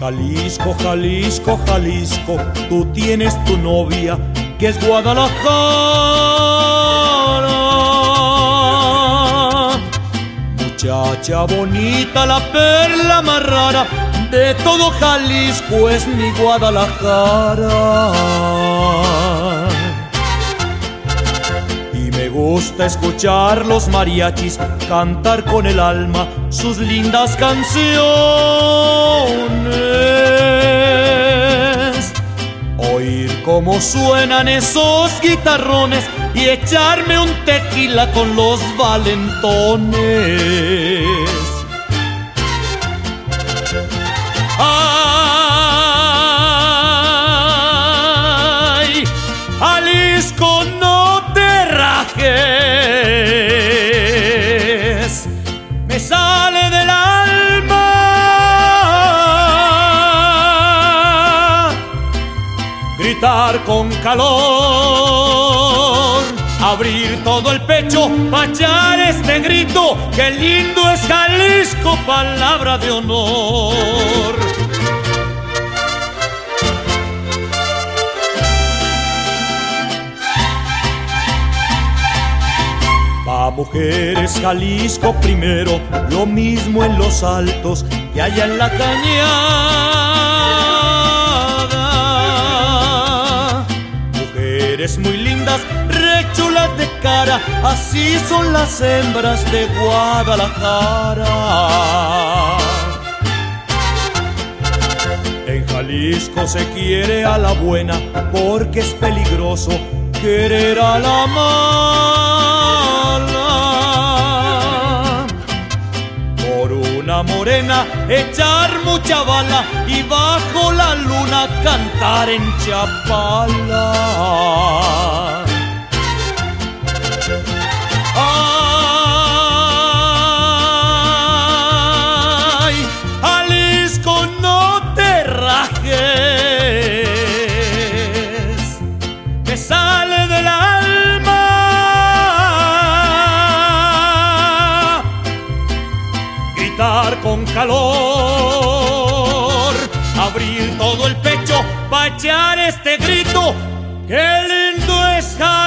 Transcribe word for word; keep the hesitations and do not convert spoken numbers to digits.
Jalisco, Jalisco, Jalisco, tú tienes tu novia que es Guadalajara. Muchacha bonita, la perla más rara de todo Jalisco es mi Guadalajara. Y me gusta escuchar los mariachis cantar con el alma sus lindas canciones, oír cómo suenan esos guitarrones y echarme un tequila con los valentones. ¡Ay! Jalisco, no te rajes, me sale del alma gritar con calor, abrir todo el pecho pa' echar este grito. ¡Qué lindo es Jalisco, palabra de honor! Pa' mujeres Jalisco primero, lo mismo en los altos que allá en la cañada. Mujeres muy lindas, re chulas de cara, así son las hembras de Guadalajara. En Jalisco se quiere a la buena porque es peligroso querer a la mala. Por una morena echar mucha bala y bajo la luna cantar en Chapala. Ay, Jalisco, no te rajes, me sale del alma gritar con calor, abrir todo el pecho pa' echar este grito. ¡Qué lindo es Jalisco!